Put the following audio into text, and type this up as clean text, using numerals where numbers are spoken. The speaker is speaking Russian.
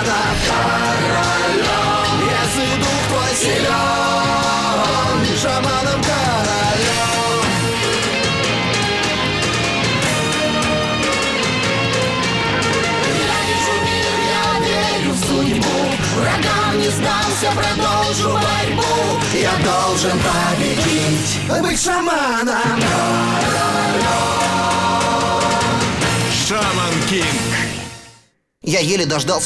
шаманов королем. Если дух твой силен, шаманом королем. Я вижу мир, я верю в судьбу, врагам не сдамся, продолжу борьбу. Я должен победить, быть шаманом королем. Шаман Кинг. Я еле дождался